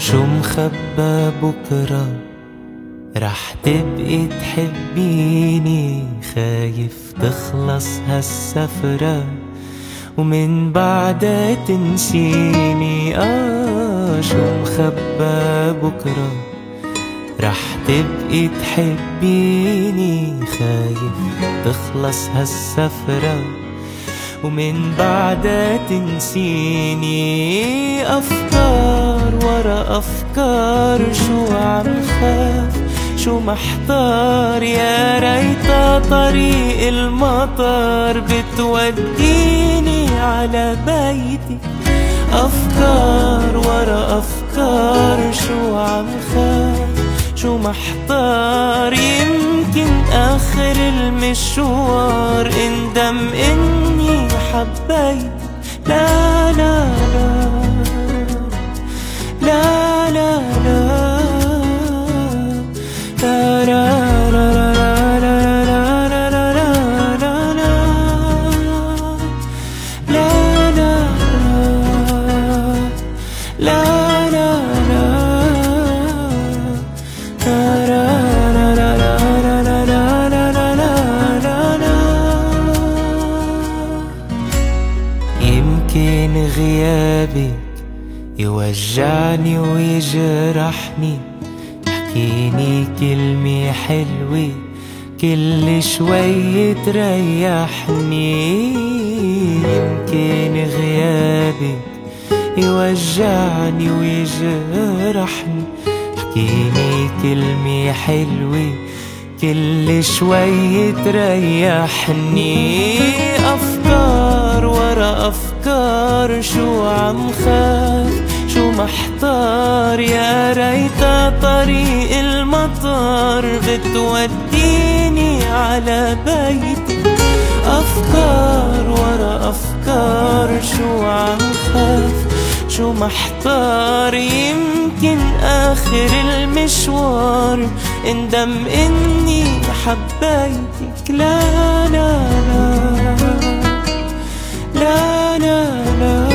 شو مخبى بكرة رح تبقي تحبيني، خايف تخلص هالسفرة ومن بعدها تنسيني. شو مخبى بكرة رح تبقي تحبيني، خايف تخلص هالسفرة ومن بعدها تنسيني. أفكار ورا أفكار، شو عم خاف شو محتار، يا ريتا طريق المطار بتوديني على بيتي. أفكار ورا أفكار، شو عم خاف شو محتار، يمكن آخر المشوار اندم إني حبيت. لا لا لا لا لا لا يمكن غيابك يوجعني ويجرحني، احكيني كلمة حلوة كل شوي تريحني. يمكن غيابك يوجعني ويجرحني، احكيني كلمة حلوة كل شوي تريحني. أفكار ورا أفكار، شو عم خاف شو محتار، يا ريتا طريق المطار بتوديني على بيتي. أفكار ورا أفكار، شو عم خاف شو محتار، يمكن آخر المشوار اندم إني حبيتك. لا لا لا لا لا لا